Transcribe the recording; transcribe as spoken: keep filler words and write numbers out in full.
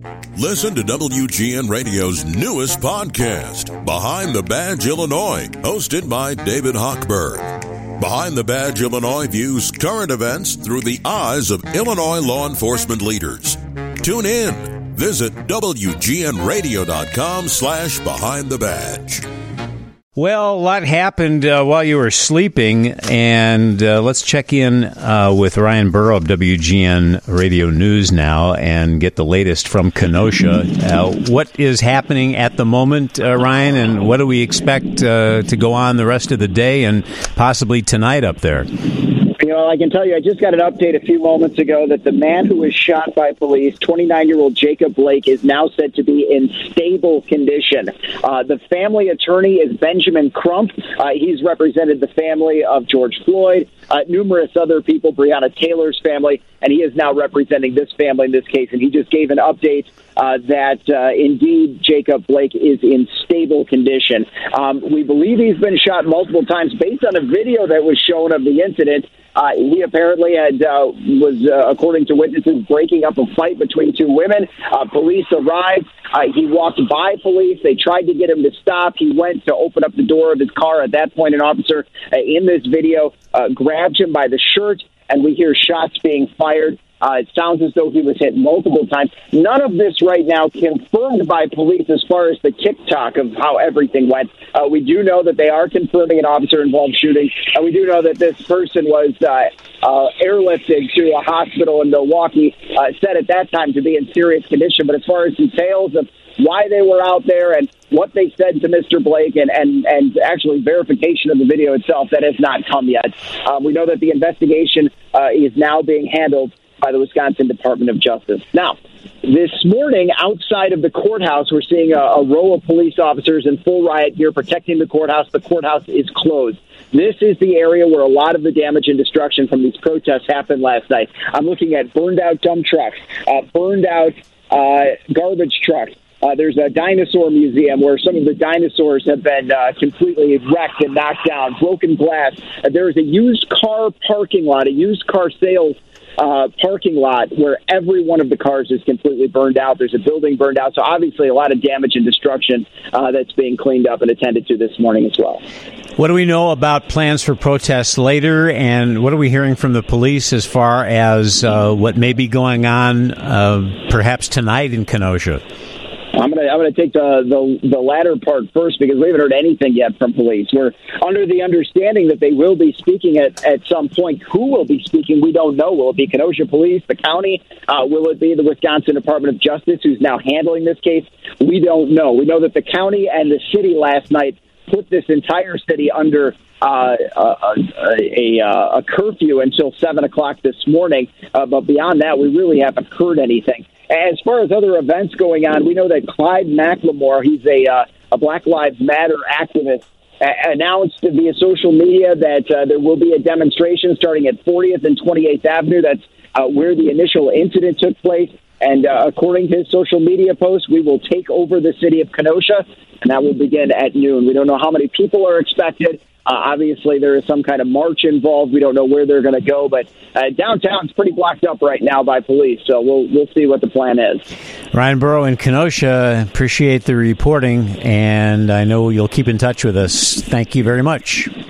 Listen to W G N Radio's newest podcast, Behind the Badge Illinois, hosted by David Hochberg. Behind the Badge Illinois views current events through the eyes of Illinois law enforcement leaders. Tune in. Visit W G N radio dot com slash behind the badge. Well, a lot happened uh, while you were sleeping, and uh, let's check in uh, with Ryan Burrow of W G N Radio News now and get the latest from Kenosha. Uh, what is happening at the moment, uh, Ryan, and what do we expect uh, to go on the rest of the day and possibly tonight up there? You know, I can tell you, I just got an update a few moments ago that the man who was shot by police, twenty-nine-year-old Jacob Blake, is now said to be in stable condition. Uh, the family attorney is Benjamin Crump. Uh, he's represented the family of George Floyd, uh, numerous other people, Breonna Taylor's family, and he is now representing this family in this case. And he just gave an update uh, that, uh, indeed, Jacob Blake is in stable condition. Um, we believe he's been shot multiple times based on a video that was shown of the incident. Uh, he apparently had uh, was, uh, according to witnesses, breaking up a fight between two women. Uh, police arrived. Uh, he walked by police. They tried to get him to stop. He went to open up the door of his car. At that point, an officer uh, in this video uh, grabbed him by the shirt, and we hear shots being fired. Uh, it sounds as though he was hit multiple times. None of this right now confirmed by police as far as the TikTok of how everything went. Uh, we do know that they are confirming an officer-involved shooting, and we do know that this person was uh, uh, airlifted to a hospital in Milwaukee, uh, said at that time to be in serious condition. But as far as details of why they were out there and what they said to Mister Blake and, and, and actually verification of the video itself, that has not come yet. Um, we know that the investigation uh, is now being handled by the Wisconsin Department of Justice. Now, this morning, outside of the courthouse, we're seeing a, a row of police officers in full riot gear protecting the courthouse. The courthouse is closed. This is the area where a lot of the damage and destruction from these protests happened last night. I'm looking at burned-out dump trucks, uh, burned-out uh, garbage trucks. Uh, there's a dinosaur museum where some of the dinosaurs have been uh, completely wrecked and knocked down, broken glass. Uh, there's a used car parking lot, a used car sales Uh, parking lot where every one of the cars is completely burned out. There's a building burned out. So obviously a lot of damage and destruction uh, that's being cleaned up and attended to this morning as well. What do we know about plans for protests later, and what are we hearing from the police as far as uh, what may be going on uh, perhaps tonight in Kenosha? I'm gonna I'm gonna take the, the the latter part first because we haven't heard anything yet from police. We're under the understanding that they will be speaking at, at some point. Who will be speaking? We don't know. Will it be Kenosha Police, the county? Uh, will it be the Wisconsin Department of Justice, who's now handling this case? We don't know. We know that the county and the city last night put this entire city under uh, a, a, a, a curfew until seven o'clock this morning. Uh, but beyond that, we really haven't heard anything. As far as other events going on, we know that Clyde McLemore, he's a, uh, a Black Lives Matter activist, uh, announced via social media that uh, there will be a demonstration starting at fortieth and twenty-eighth Avenue. That's uh, where the initial incident took place. And uh, according to his social media post, we will take over the city of Kenosha, and that will begin at noon. We don't know how many people are expected. Uh, obviously, there is some kind of march involved. We don't know where they're going to go, but uh, downtown's pretty blocked up right now by police, so we'll we'll see what the plan is. Ryan Burrow in Kenosha, appreciate the reporting, and I know you'll keep in touch with us. Thank you very much.